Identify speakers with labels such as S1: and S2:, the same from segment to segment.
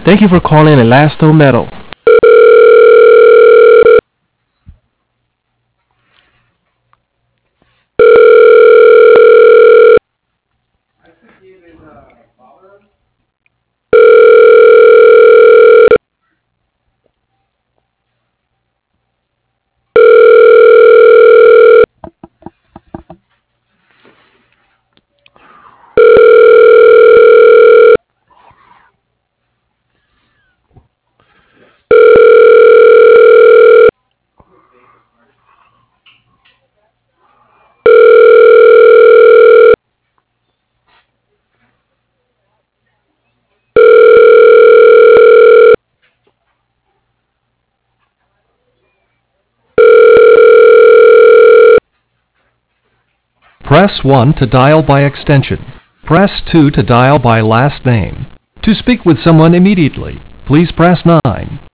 S1: Thank you for calling Elasto Metal.
S2: Press 1 to dial by extension. Press 2 to dial by last name. To speak with someone immediately, please press 9.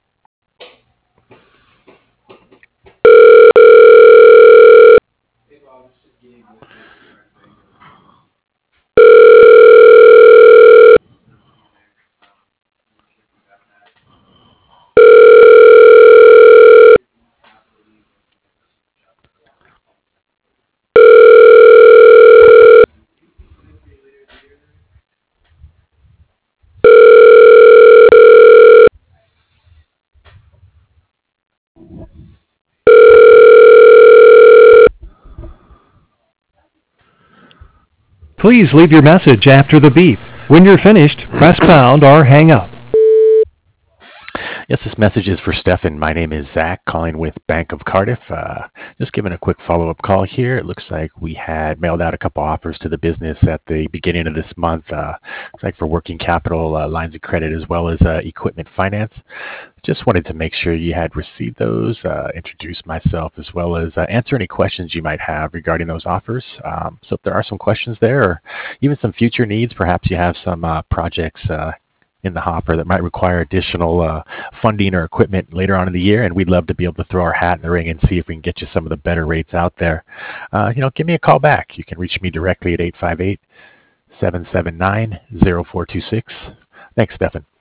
S2: Please leave your message after the beep. When you're finished, press pound or hang up.
S3: Yes, this message is for Stefan. My name is Zach, calling with Bank of Cardiff. Just giving a quick follow-up call here. It looks like we had mailed out a couple offers to the business at the beginning of this month. It's like for working capital lines of credit as well as equipment finance. Just wanted to make sure you had received those, introduce myself, as well as answer any questions you might have regarding those offers. So if there are some questions there or even some future needs, perhaps you have some projects in the hopper that might require additional funding or equipment later on in the year, and we'd love to be able to throw our hat in the ring and see if we can get you some of the better rates out there. Give me a call back. You can reach me directly at 858-779-0426. Thanks, Stefan.